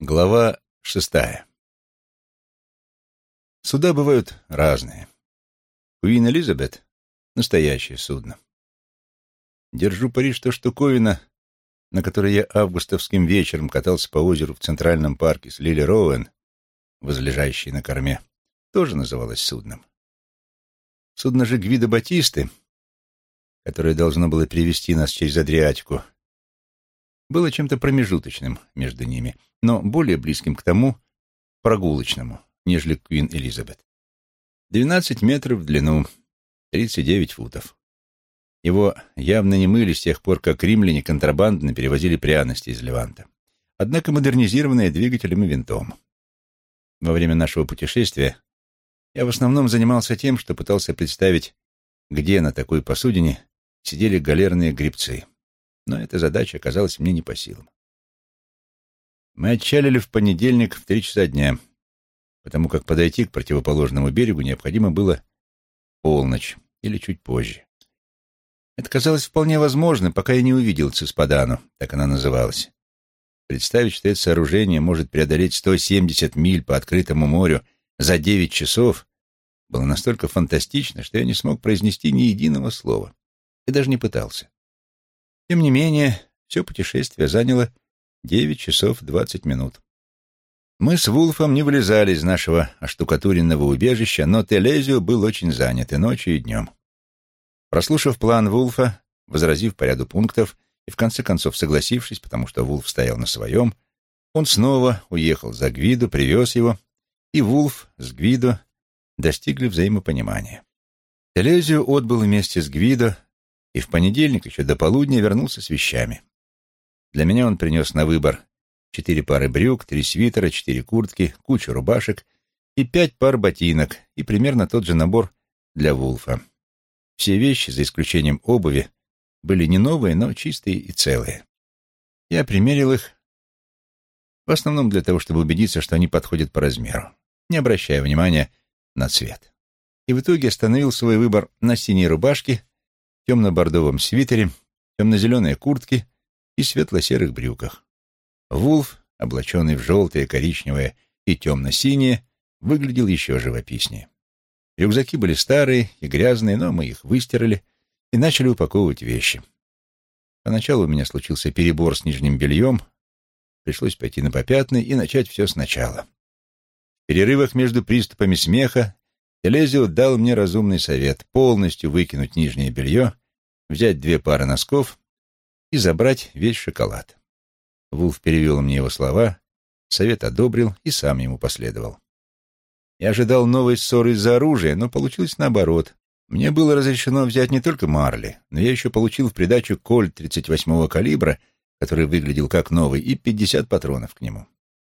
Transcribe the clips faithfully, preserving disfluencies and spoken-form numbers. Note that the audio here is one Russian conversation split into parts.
Глава шестая. Суда бывают разные. Queen Elizabeth — настоящее судно. Держу пари, что штуковина, на которой я августовским вечером катался по озеру в Центральном парке с Лили Роуэн, возлежащей на корме, тоже называлась судном. Судно же Гвидо Батисты, которое должно было перевести нас через Адриатику, было чем-то промежуточным между ними, но более близким к тому, прогулочному, нежели Queen Elizabeth. двенадцать метров в длину, тридцать девять футов. Его явно не мыли с тех пор, как римляне контрабандно перевозили пряности из Леванта, однако модернизированные двигателем и винтом. Во время нашего путешествия я в основном занимался тем, что пытался представить, где на такой посудине сидели галерные гребцы. Но эта задача оказалась мне не по силам. Мы отчалили в понедельник в три часа дня, потому как подойти к противоположному берегу необходимо было полночь или чуть позже. Это казалось вполне возможно, пока я не увидел Цеспадану, так она называлась. Представить, что это сооружение может преодолеть сто семьдесят миль по открытому морю за девять часов, было настолько фантастично, что я не смог произнести ни единого слова и даже не пытался. Тем не менее, все путешествие заняло девять часов двадцать минут. Мы с Вулфом не вылезали из нашего оштукатуренного убежища, но Телезио был очень занят и ночью, и днем. Прослушав план Вулфа, возразив по ряду пунктов и в конце концов согласившись, потому что Вулф стоял на своем, он снова уехал за Гвидо, привез его, и Вулф с Гвидо достигли взаимопонимания. Телезио отбыл вместе с Гвидо, и в понедельник еще до полудня вернулся с вещами. Для меня он принес на выбор четыре пары брюк, три свитера, четыре куртки, кучу рубашек и пять пар ботинок, и примерно тот же набор для Вулфа. Все вещи, за исключением обуви, были не новые, но чистые и целые. Я примерил их в основном для того, чтобы убедиться, что они подходят по размеру, не обращая внимания на цвет. И в итоге остановил свой выбор на синей рубашке, темно-бордовом свитере, темно-зеленой куртке и светло-серых брюках. Вулф, облаченный в желтое, коричневое и темно-синее, выглядел еще живописнее. Рюкзаки были старые и грязные, но мы их выстирали и начали упаковывать вещи. Поначалу у меня случился перебор с нижним бельем, пришлось пойти на попятный и начать все сначала. В перерывах между приступами смеха Телезио дал мне разумный совет — полностью выкинуть нижнее белье, взять две пары носков и забрать весь шоколад. Вулф перевел мне его слова, совет одобрил и сам ему последовал. Я ожидал новой ссоры из-за оружия, но получилось наоборот. Мне было разрешено взять не только Марли, но я еще получил в придачу кольт тридцать восьмого калибра, который выглядел как новый, и пятьдесят патронов к нему.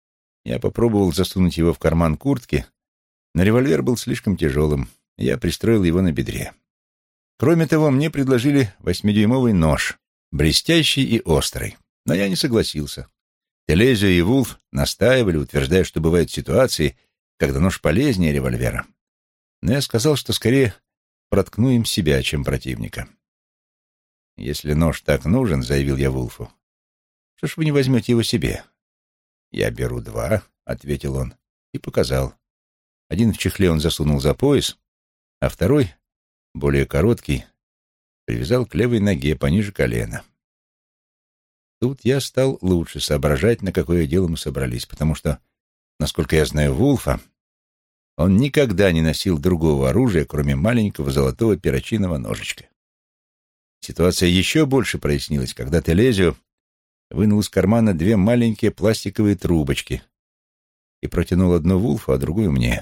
Я попробовал засунуть его в карман куртки, но револьвер был слишком тяжелым, и я пристроил его на бедре. Кроме того, мне предложили восьмидюймовый нож, блестящий и острый, но я не согласился. Телезио и Вулф настаивали, утверждая, что бывают ситуации, когда нож полезнее револьвера. Но я сказал, что скорее проткну им себя, чем противника. «Если нож так нужен, — заявил я Вулфу, — что ж вы не возьмете его себе?» «Я беру два», — ответил он и показал. Один в чехле он засунул за пояс, а второй, более короткий, привязал к левой ноге пониже колена. Тут я стал лучше соображать, на какое дело мы собрались, потому что, насколько я знаю Вулфа, он никогда не носил другого оружия, кроме маленького золотого перочинного ножичка. Ситуация еще больше прояснилась, когда Телезио вынул из кармана две маленькие пластиковые трубочки и протянул одну Вулфу, а другую мне.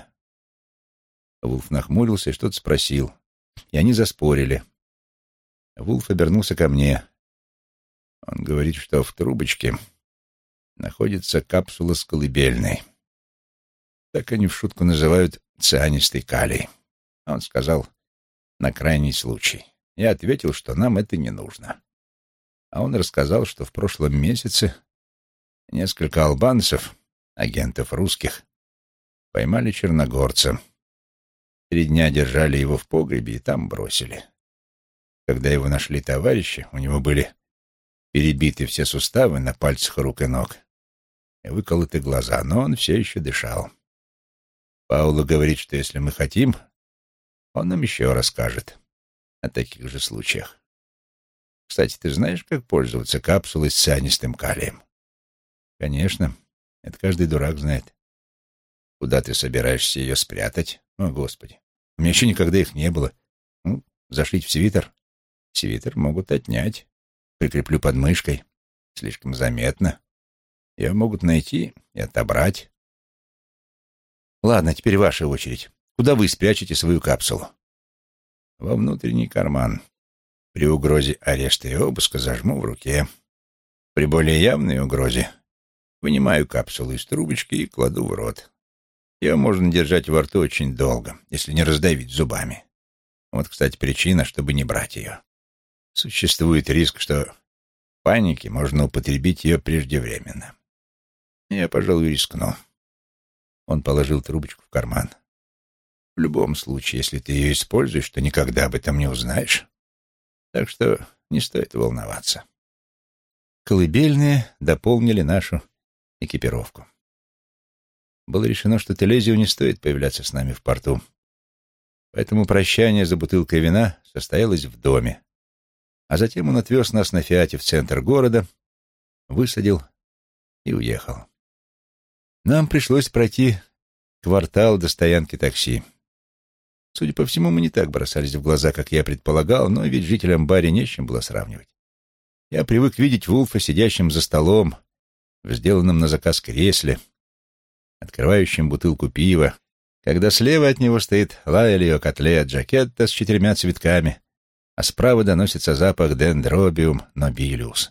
Вулф нахмурился и что-то спросил, и они заспорили. Вулф обернулся ко мне. Он говорит, что в трубочке находится капсула с колыбельной. Так они в шутку называют цианистый калий. Он сказал, на крайний случай. Я ответил, что нам это не нужно. А он рассказал, что в прошлом месяце несколько албанцев, агентов русских, поймали черногорца. Три дня держали его в погребе и там бросили. Когда его нашли товарищи, у него были перебиты все суставы на пальцах рук и ног. и выколоты глаза, но он все еще дышал. Пауло говорит, что если мы хотим, он нам еще расскажет о таких же случаях. Кстати, ты знаешь, как пользоваться капсулой с цианистым калием? Конечно, это каждый дурак знает. Куда ты собираешься ее спрятать? О, Господи, у меня еще никогда их не было. Ну, зашить в свитер? Свитер могут отнять. Прикреплю под мышкой. Слишком заметно. Ее могут найти и отобрать. Ладно, теперь ваша очередь. Куда вы спрячете свою капсулу? Во внутренний карман. При угрозе ареста и обыска зажму в руке. При более явной угрозе вынимаю капсулу из трубочки и кладу в рот. Ее можно держать во рту очень долго, если не раздавить зубами. Вот, кстати, причина, чтобы не брать ее. Существует риск, что в панике можно употребить ее преждевременно. Я, пожалуй, рискну. Он положил трубочку в карман. В любом случае, если ты ее используешь, то никогда об этом не узнаешь. Так что не стоит волноваться. Колыбельные дополнили нашу экипировку. Было решено, что Телезио не стоит появляться с нами в порту. Поэтому прощание за бутылкой вина состоялось в доме. А затем он отвез нас на «Фиате» в центр города, высадил и уехал. Нам пришлось пройти квартал до стоянки такси. Судя по всему, мы не так бросались в глаза, как я предполагал, но ведь жителям Бари не с чем было сравнивать. Я привык видеть Вулфа сидящим за столом, в сделанном на заказ кресле, открывающим бутылку пива, когда слева от него стоит Ла Элио Котле Джакетта с четырьмя цветками, а справа доносится запах дендробиум нобилиус.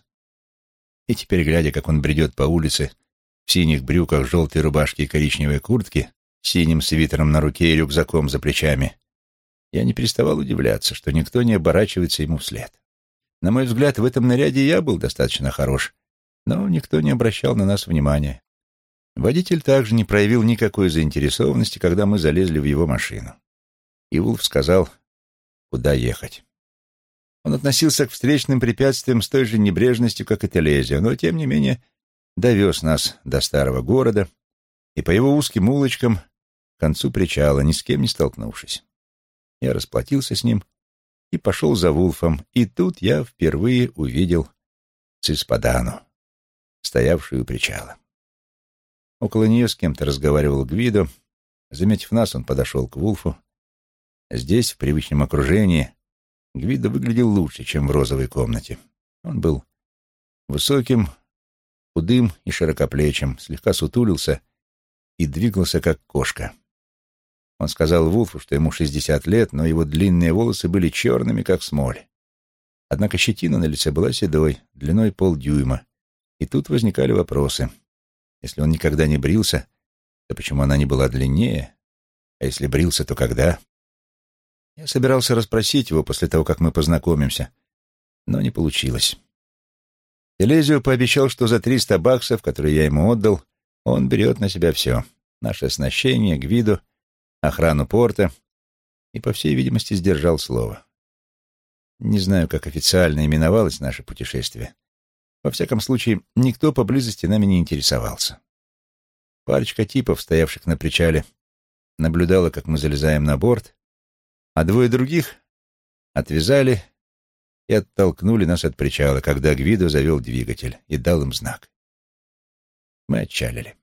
И теперь, глядя, как он бредет по улице в синих брюках, желтой рубашке и коричневой куртке, синим свитером на руке и рюкзаком за плечами, я не переставал удивляться, что никто не оборачивается ему вслед. На мой взгляд, в этом наряде я был достаточно хорош, но никто не обращал на нас внимания. Водитель также не проявил никакой заинтересованности, когда мы залезли в его машину. И Вулф сказал, куда ехать. Он относился к встречным препятствиям с той же небрежностью, как и Телезио, но, тем не менее, довез нас до старого города, и по его узким улочкам к концу причала, ни с кем не столкнувшись. Я расплатился с ним и пошел за Вулфом, и тут я впервые увидел Циспадану, стоявшую у причала. Около нее с кем-то разговаривал Гвидо. Заметив нас, он подошел к Вулфу. Здесь, в привычном окружении, Гвидо выглядел лучше, чем в розовой комнате. Он был высоким, худым и широкоплечим, слегка сутулился и двигался, как кошка. Он сказал Вулфу, что ему шестьдесят лет, но его длинные волосы были черными, как смоль. Однако щетина на лице была седой, длиной полдюйма, и тут возникали вопросы. Если он никогда не брился, то почему она не была длиннее? А если брился, то когда? Я собирался расспросить его после того, как мы познакомимся, но не получилось. Телезио пообещал, что за триста баксов, которые я ему отдал, он берет на себя все. Наше оснащение, Гвидо, охрану порта, и, по всей видимости, сдержал слово. Не знаю, как официально именовалось наше путешествие. Во всяком случае, никто поблизости нами не интересовался. Парочка типов, стоявших на причале, наблюдала, как мы залезаем на борт, а двое других отвязали и оттолкнули нас от причала, когда Гвидо завел двигатель и дал им знак. Мы отчалили.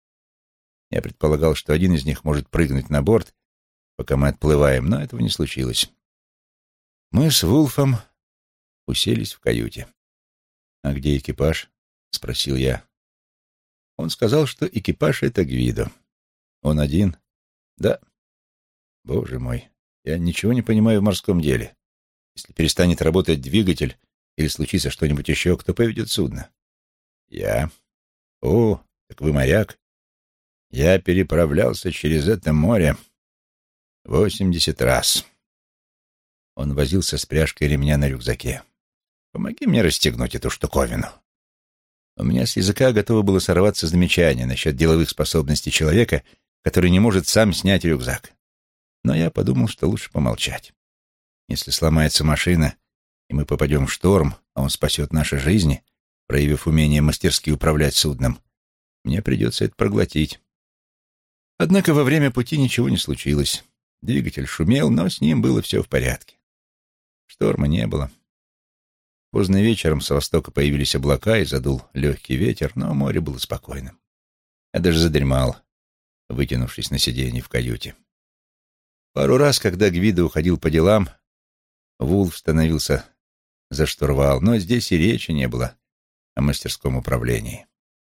Я предполагал, что один из них может прыгнуть на борт, пока мы отплываем, но этого не случилось. Мы с Вулфом уселись в каюте. «А где экипаж?» — спросил я. Он сказал, что экипаж — это Гвидо. «Он один?» «Да». «Боже мой, я ничего не понимаю в морском деле. Если перестанет работать двигатель или случится что-нибудь еще, кто поведет судно?» «Я». «О, так вы моряк?» «Я переправлялся через это море восемьдесят раз». Он возился с пряжкой ремня на рюкзаке. «Помоги мне расстегнуть эту штуковину». У меня с языка готово было сорваться замечание насчет деловых способностей человека, который не может сам снять рюкзак. Но я подумал, что лучше помолчать. Если сломается машина, и мы попадем в шторм, а он спасет наши жизни, проявив умение мастерски управлять судном, Мне придется это проглотить. Однако во время пути ничего не случилось. Двигатель шумел, но с ним было все в порядке. Шторма не было. Поздно вечером с востока появились облака и задул легкий ветер, но море было спокойным. Я даже задремал, вытянувшись на сиденье в каюте. Пару раз, когда Гвидо уходил по делам, Вулф становился за штурвал, но здесь и речи не было о мастерском управлении.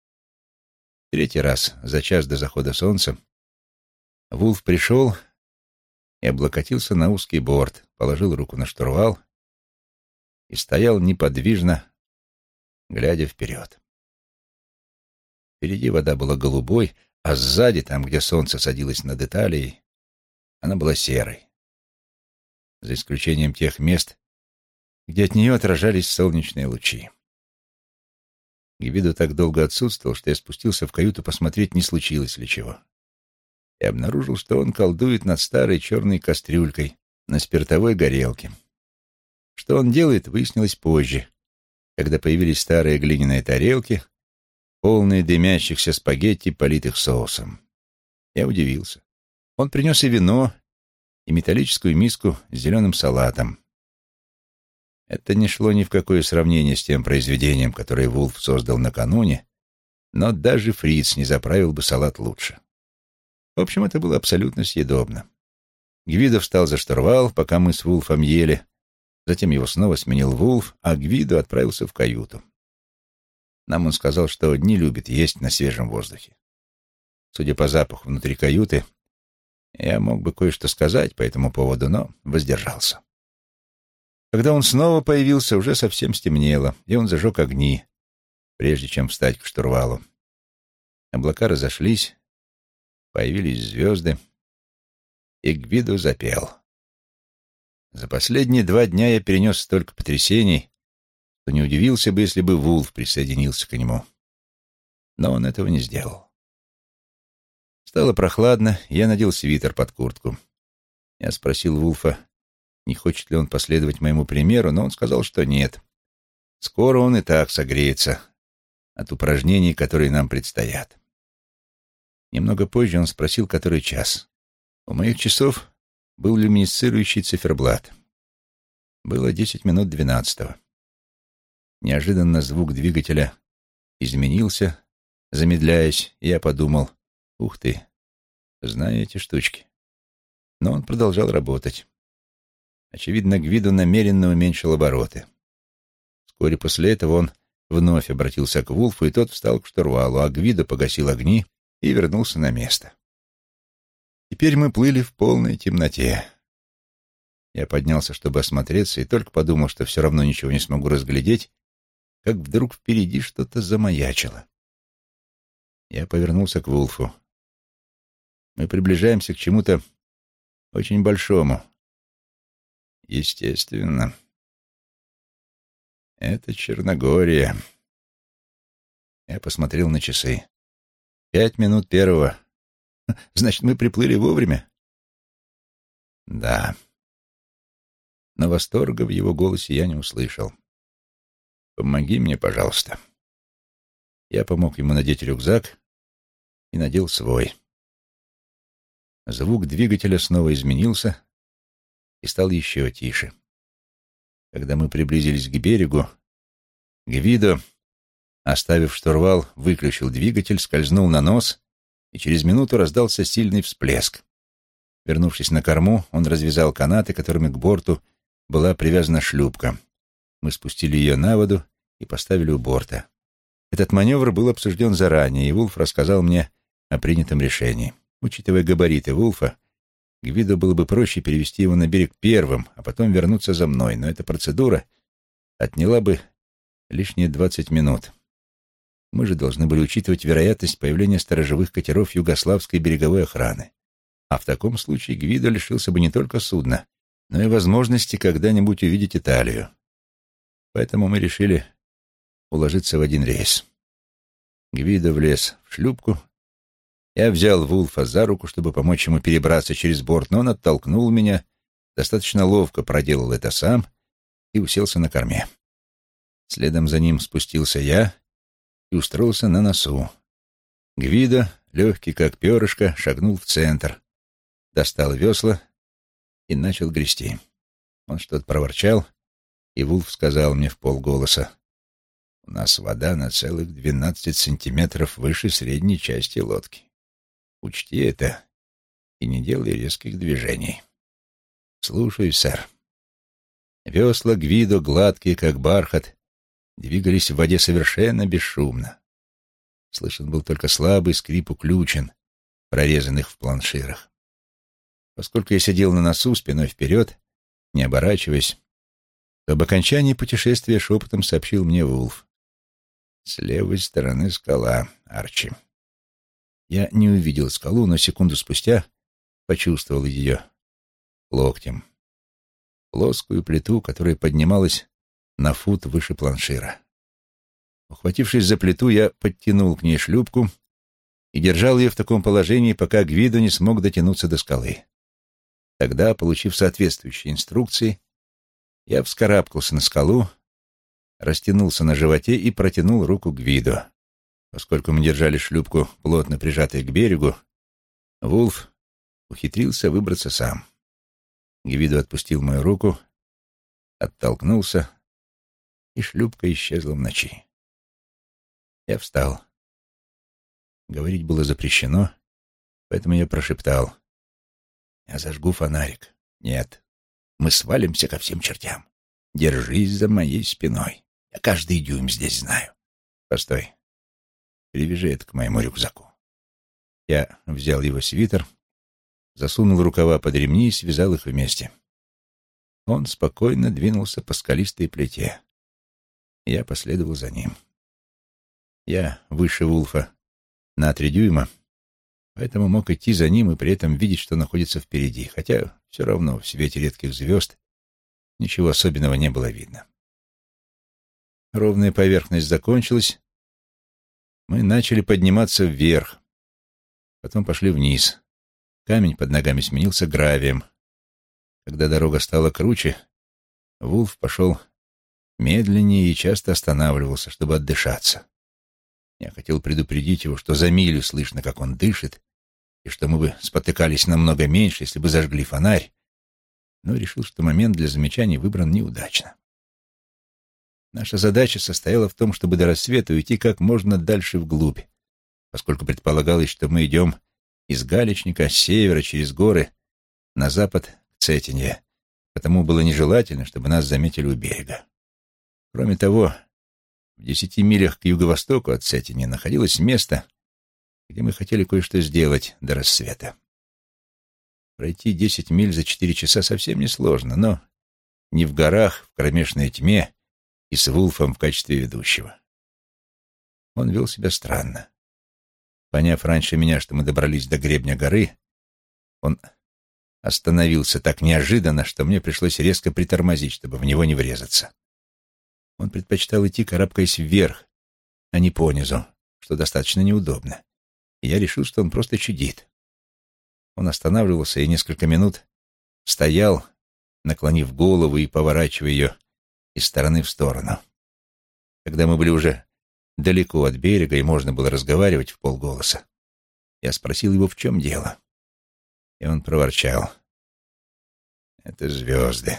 Третий раз, за час до захода солнца, Вулф пришел и облокотился на узкий борт, положил руку на штурвал и стоял неподвижно, глядя вперед. Впереди вода была голубой, а сзади, там, где солнце садилось над Италией, она была серой, за исключением тех мест, где от нее отражались солнечные лучи. Гвидо так долго отсутствовал, что я спустился в каюту посмотреть, не случилось ли чего. И обнаружил, что он колдует над старой черной кастрюлькой на спиртовой горелке. Что он делает, выяснилось позже, когда появились старые глиняные тарелки, полные дымящихся спагетти, политых соусом. Я удивился. Он принес и вино, и металлическую миску с зеленым салатом. Это не шло ни в какое сравнение с тем произведением, которое Вулф создал накануне, но даже фриц не заправил бы салат лучше. В общем, это было абсолютно съедобно. Гвидо встал за штурвал, пока мы с Вулфом ели, затем его снова сменил Вулф, а Гвидо отправился в каюту. Нам он сказал, что не любит есть на свежем воздухе. Судя по запаху внутри каюты, я мог бы кое-что сказать по этому поводу, но воздержался. Когда он снова появился, уже совсем стемнело, и он зажег огни, прежде чем встать к штурвалу. Облака разошлись, появились звезды, и Гвидо запел. За последние два дня я перенес столько потрясений, что не удивился бы, если бы Вулф присоединился к нему. Но он этого не сделал. Стало прохладно, я надел свитер под куртку. Я спросил Вулфа, не хочет ли он последовать моему примеру, но он сказал, что нет. Скоро он и так согреется от упражнений, которые нам предстоят. Немного позже он спросил, который час. У моих часов был люминесцирующий циферблат. Было десять минут двенадцатого. Неожиданно звук двигателя изменился, замедляясь, и я подумал, ух ты, знаю эти штучки. Но он продолжал работать. Очевидно, Гвидо намеренно уменьшил обороты. Вскоре после этого он вновь обратился к Вулфу, и тот встал к штурвалу, а Гвидо погасил огни и вернулся на место. Теперь мы плыли в полной темноте. Я поднялся, чтобы осмотреться, и только подумал, что все равно ничего не смогу разглядеть, как вдруг впереди что-то замаячило. Я повернулся к Вулфу. Мы приближаемся к чему-то очень большому. Естественно. Это Черногория. Я посмотрел на часы. Пять минут первого. Значит, мы приплыли вовремя? Да. Но восторга в его голосе я не услышал. Помоги мне, пожалуйста. Я помог ему надеть рюкзак и надел свой. Звук двигателя снова изменился и стал еще тише. Когда мы приблизились к берегу, Гвидо, оставив штурвал, выключил двигатель, скользнул на нос, и через минуту раздался сильный всплеск. Вернувшись на корму, он развязал канаты, которыми к борту была привязана шлюпка. Мы спустили ее на воду и поставили у борта. Этот маневр был обсужден заранее, и Вулф рассказал мне о принятом решении. Учитывая габариты Вулфа, Гвидо было бы проще перевести его на берег первым, а потом вернуться за мной, но эта процедура отняла бы лишние двадцать минут. Мы же должны были учитывать вероятность появления сторожевых катеров югославской береговой охраны. А в таком случае Гвидо лишился бы не только судна, но и возможности когда-нибудь увидеть Италию. Поэтому мы решили уложиться в один рейс. Гвидо влез в шлюпку. Я взял Вулфа за руку, чтобы помочь ему перебраться через борт, но он оттолкнул меня, достаточно ловко проделал это сам и уселся на корме. Следом за ним спустился я и устроился на носу. Гвидо, легкий как перышко, шагнул в центр, достал весла и начал грести. Он что-то проворчал, и Вулф сказал мне вполголоса: «У нас вода на целых двенадцать сантиметров выше средней части лодки. Учти это и не делай резких движений». «Слушаюсь, сэр». Весла Гвидо, гладкие, как бархат, двигались в воде совершенно бесшумно. Слышен был только слабый скрип уключен, прорезанных в планширах. Поскольку я сидел на носу, спиной вперед, не оборачиваясь, то об окончании путешествия шепотом сообщил мне Вулф: «С левой стороны скала, Арчи». Я не увидел скалу, но секунду спустя почувствовал ее локтем. Плоскую плиту, которая поднималась на фут выше планшира. Ухватившись за плиту, я подтянул к ней шлюпку и держал ее в таком положении, пока Гвидо не смог дотянуться до скалы. Тогда, получив соответствующие инструкции, я вскарабкался на скалу, растянулся на животе и протянул руку Гвидо. Поскольку мы держали шлюпку, плотно прижатой к берегу, Вулф ухитрился выбраться сам. Гвидо отпустил мою руку, оттолкнулся, и шлюпка исчезла в ночи. Я встал. Говорить было запрещено, поэтому я прошептал: «Я зажгу фонарик». «Нет, мы свалимся ко всем чертям. Держись за моей спиной. Я каждый дюйм здесь знаю». «Постой. Привяжи это к моему рюкзаку». Я взял его свитер, засунул рукава под ремни и связал их вместе. Он спокойно двинулся по скалистой плите. Я последовал за ним. Я выше Вулфа на три дюйма, поэтому мог идти за ним и при этом видеть, что находится впереди, хотя все равно в свете редких звезд ничего особенного не было видно. Ровная поверхность закончилась. Мы начали подниматься вверх, потом пошли вниз. Камень под ногами сменился гравием. Когда дорога стала круче, Вулф пошел медленнее и часто останавливался, чтобы отдышаться. Я хотел предупредить его, что за милю слышно, как он дышит, и что мы бы спотыкались намного меньше, если бы зажгли фонарь, но решил, что момент для замечаний выбран неудачно. Наша задача состояла в том, чтобы до рассвета уйти как можно дальше вглубь, поскольку предполагалось, что мы идем из Галечника с севера через горы на запад к Цетинье, потому было нежелательно, чтобы нас заметили у берега. Кроме того, в десяти милях к юго-востоку от Цетинье находилось место, где мы хотели кое-что сделать до рассвета. Пройти десять миль за четыре часа совсем несложно, но не в горах, в кромешной тьме и с Вулфом в качестве ведущего. Он вел себя странно. Поняв раньше меня, что мы добрались до гребня горы, он остановился так неожиданно, что мне пришлось резко притормозить, чтобы в него не врезаться. Он предпочитал идти, карабкаясь вверх, а не понизу, что достаточно неудобно. И я решил, что он просто чудит. Он останавливался и несколько минут стоял, наклонив голову и поворачивая ее из стороны в сторону. Когда мы были уже далеко от берега и можно было разговаривать в полголоса, я спросил его, в чем дело. И он проворчал: «Это звезды.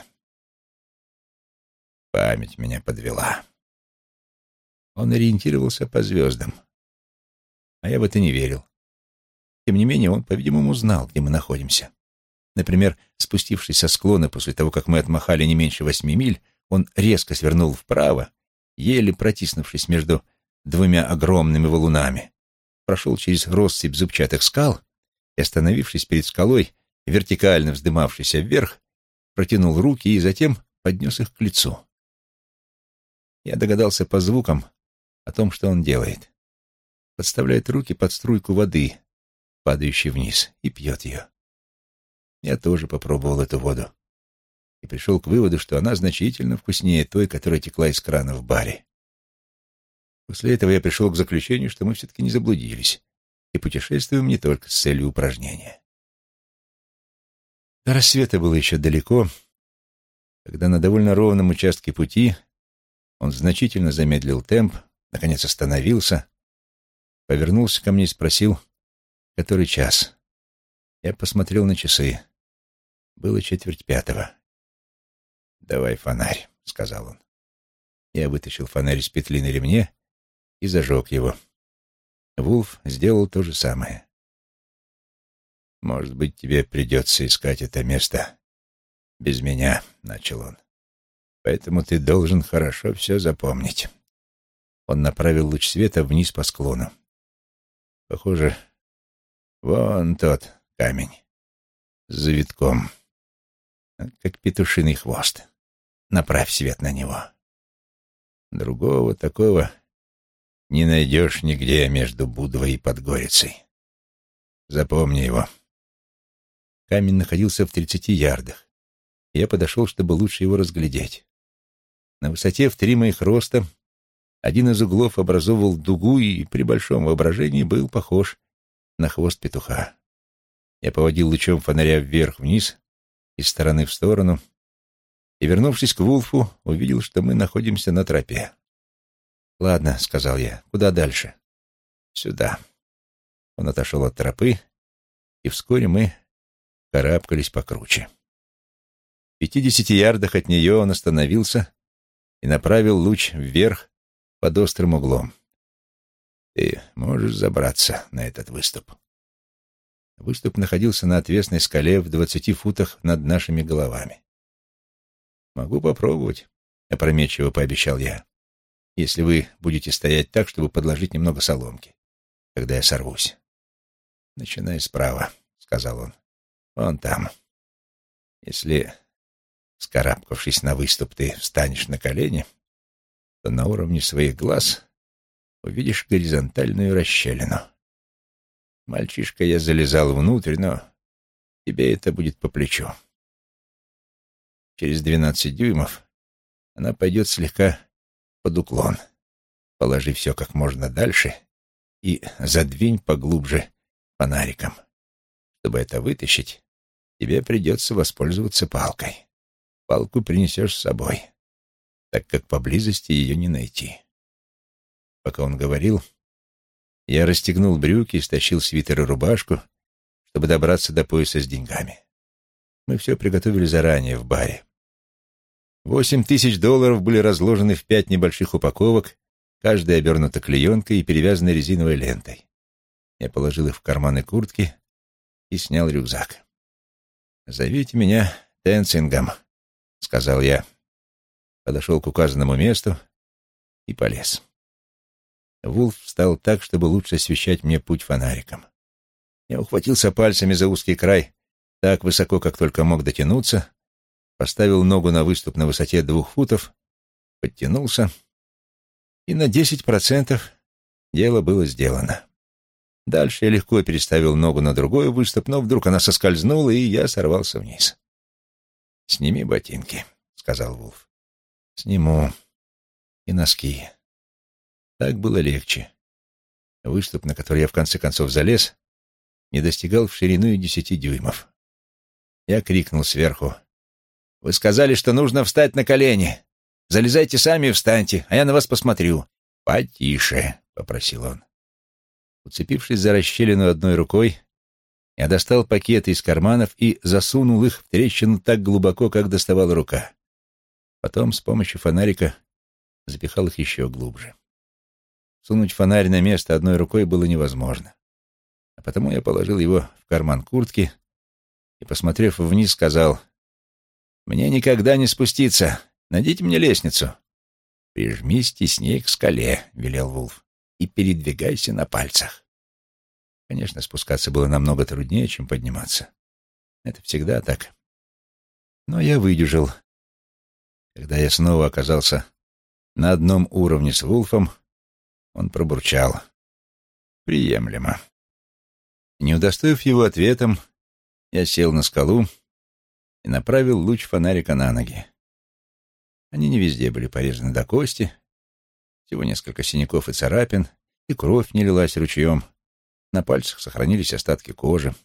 Память меня подвела». Он ориентировался по звездам, а я в это не верил. Тем не менее, он, по-видимому, знал, где мы находимся. Например, спустившись со склона после того, как мы отмахали не меньше восьми миль, он резко свернул вправо, еле протиснувшись между двумя огромными валунами, прошел через россыпь зубчатых скал и, остановившись перед скалой, вертикально вздымавшейся вверх, протянул руки и затем поднес их к лицу. Я догадался по звукам о том, что он делает. Подставляет руки под струйку воды, падающей вниз, и пьет ее. Я тоже попробовал эту воду и пришел к выводу, что она значительно вкуснее той, которая текла из крана в баре. После этого я пришел к заключению, что мы все-таки не заблудились и путешествуем не только с целью упражнения. До рассвета было еще далеко, когда на довольно ровном участке пути он значительно замедлил темп, наконец остановился, повернулся ко мне и спросил, который час. Я посмотрел на часы. Было четверть пятого. «Давай фонарь», — сказал он. Я вытащил фонарь из петли на ремне и зажег его. Вулф сделал то же самое. «Может быть, тебе придется искать это место без меня», — начал он. «Поэтому ты должен хорошо все запомнить». Он направил луч света вниз по склону. «Похоже, вон тот камень с завитком, как петушиный хвост. Направь свет на него. Другого такого не найдешь нигде между Будвой и Подгорицей. Запомни его». Камень находился в тридцати ярдах. Я подошел, чтобы лучше его разглядеть. На высоте в три моих роста один из углов образовывал дугу и при большом воображении был похож на хвост петуха. Я поводил лучом фонаря вверх-вниз, из стороны в сторону, и, вернувшись к Вулфу, увидел, что мы находимся на тропе. «Ладно», — сказал я, — «куда дальше?» «Сюда». Он отошел от тропы, и вскоре мы карабкались покруче. В пятидесяти ярдах от нее он остановился и направил луч вверх под острым углом. «Ты можешь забраться на этот выступ?» Выступ находился на отвесной скале в двадцати футах над нашими головами. «Могу попробовать», — опрометчиво пообещал я, «если вы будете стоять так, чтобы подложить немного соломки, когда я сорвусь». «Начинай справа», — сказал он. «Вон там. Если, вскарабкавшись на выступ, ты встанешь на колени, то на уровне своих глаз увидишь горизонтальную расщелину. Мальчишка, я залезал внутрь, но тебе это будет по плечу. Через двенадцать дюймов она пойдет слегка под уклон. Положи все как можно дальше и задвинь поглубже фонариком. Чтобы это вытащить, тебе придется воспользоваться палкой. Палку принесешь с собой, так как поблизости ее не найти». Пока он говорил, я расстегнул брюки и стащил свитер и рубашку, чтобы добраться до пояса с деньгами. Мы все приготовили заранее в баре. Восемь тысяч долларов были разложены в пять небольших упаковок, каждая обернута клеенкой и перевязана резиновой лентой. Я положил их в карманы куртки и снял рюкзак. «Зовите меня Тенцингом», — сказал я. Подошел к указанному месту и полез. Вулф встал так, чтобы лучше освещать мне путь фонариком. Я ухватился пальцами за узкий край так высоко, как только мог дотянуться, поставил ногу на выступ на высоте двух футов, подтянулся, и на десять процентов дело было сделано. Дальше я легко переставил ногу на другой выступ, но вдруг она соскользнула, и я сорвался вниз. «Сними ботинки», — сказал Вулф. «Сниму. И носки». Так было легче. Выступ, на который я в конце концов залез, не достигал в ширину и десяти дюймов. Я крикнул сверху: «Вы сказали, что нужно встать на колени. Залезайте сами и встаньте, а я на вас посмотрю». «Потише», — попросил он. Уцепившись за расщелину одной рукой, я достал пакеты из карманов и засунул их в трещину так глубоко, как доставала рука. Потом с помощью фонарика запихал их еще глубже. Сунуть фонарь на место одной рукой было невозможно, а потому я положил его в карман куртки и, посмотрев вниз, сказал: «Мне никогда не спуститься. Найдите мне лестницу». «Прижмись теснее к скале», — велел Вулф, — «и передвигайся на пальцах». Конечно, спускаться было намного труднее, чем подниматься. Это всегда так. Но я выдержал. Когда я снова оказался на одном уровне с Вулфом, он пробурчал: «Приемлемо». Не удостоив его ответом, я сел на скалу и направил луч фонарика на ноги. Они не везде были порезаны до кости, всего несколько синяков и царапин, и кровь не лилась ручьем. На пальцах сохранились остатки кожи.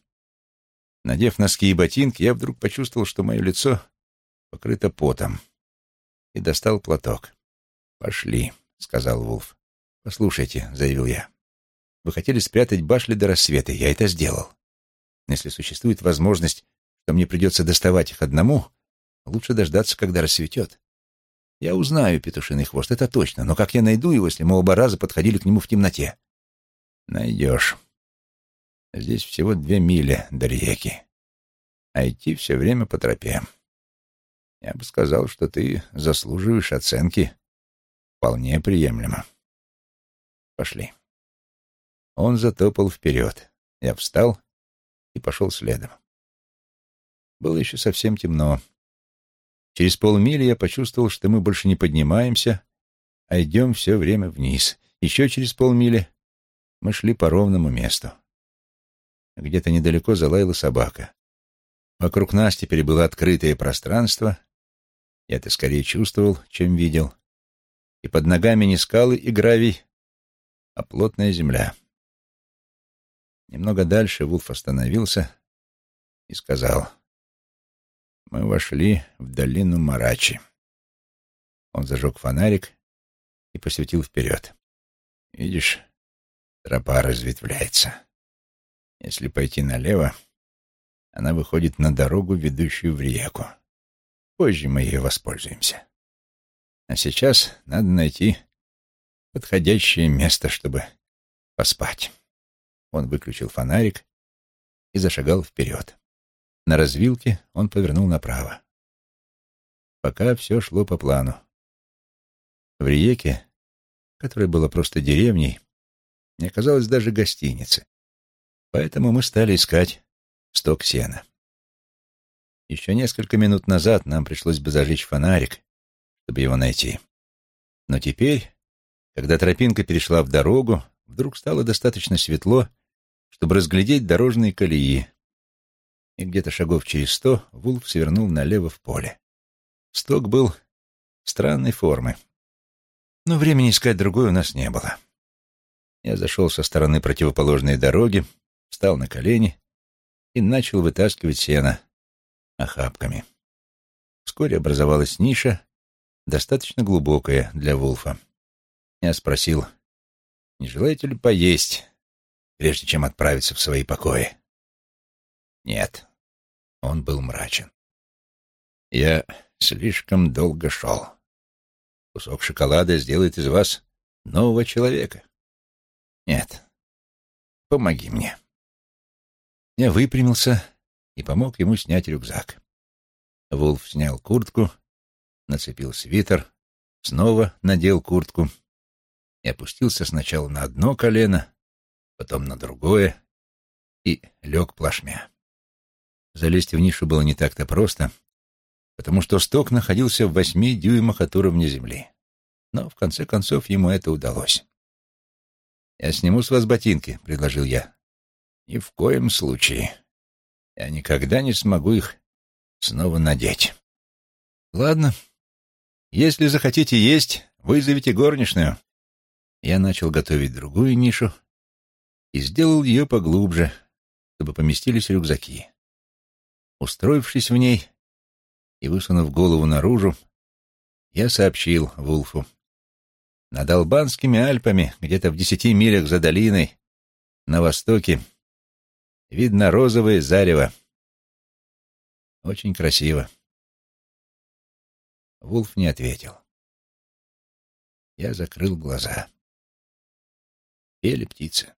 Надев носки и ботинки, я вдруг почувствовал, что мое лицо покрыто потом, и достал платок. «Пошли», — сказал Вулф. «Послушайте», — заявил я, вы хотели спрятать башли до рассвета. Я это сделал. Но если существует возможность, что мне придется доставать их одному, лучше дождаться, когда рассветет. Я узнаю петушиный хвост, это точно, но как я найду его, если мы оба раза подходили к нему в темноте? Найдешь. Здесь всего две мили до реки, а идти все время по тропе. Я бы сказал, что ты заслуживаешь оценки вполне приемлемо. Пошли. Он затопал вперед. Я встал и пошел следом. Было еще совсем темно. Через полмили я почувствовал, что мы больше не поднимаемся, а идем все время вниз. Еще через полмили мы шли по ровному месту. Где-то недалеко залаяла собака. Вокруг нас теперь было открытое пространство. Я это скорее чувствовал, чем видел. И под ногами не скалы и гравий, а плотная земля. Немного дальше Вулф остановился и сказал: «Мы вошли в долину Марачи». Он зажег фонарик и посветил вперед. «Видишь, тропа разветвляется. Если пойти налево, она выходит на дорогу, ведущую в реку. Позже мы ее воспользуемся. А сейчас надо найти подходящее место, чтобы поспать». Он выключил фонарик и зашагал вперед. На развилке он повернул направо. Пока все шло по плану. В Риеке, которая была просто деревней, не оказалось даже гостиницы. Поэтому мы стали искать сток сена. Еще несколько минут назад нам пришлось бы зажечь фонарик, чтобы его найти. Но теперь, когда тропинка перешла в дорогу, вдруг стало достаточно светло, чтобы разглядеть дорожные колеи. И где-то шагов через сто Вулф свернул налево в поле. Сток был странной формы, но времени искать другой у нас не было. Я зашел со стороны противоположной дороги, встал на колени и начал вытаскивать сено охапками. Вскоре образовалась ниша, достаточно глубокая для Вулфа. Я спросил: «Не желаете ли поесть, прежде чем отправиться в свои покои?» «Нет». Он был мрачен. «Я слишком долго шел. Кусок шоколада сделает из вас нового человека. Нет, помоги мне». Я выпрямился и помог ему снять рюкзак. Вулф снял куртку, нацепил свитер, снова надел куртку и опустился сначала на одно колено, потом на другое и лег плашмя. Залезть в нишу было не так-то просто, потому что сток находился в восьми дюймах от уровня земли. Но, в конце концов, ему это удалось. «Я сниму с вас ботинки», — предложил я. «Ни в коем случае. Я никогда не смогу их снова надеть». «Ладно. Если захотите есть, вызовите горничную». Я начал готовить другую нишу и сделал ее поглубже, чтобы поместились рюкзаки. Устроившись в ней и высунув голову наружу, я сообщил Вулфу: «Над Албанскими Альпами, где-то в десяти милях за долиной, на востоке, видно розовое зарево. Очень красиво». Вулф не ответил. Я закрыл глаза. Пели птицы.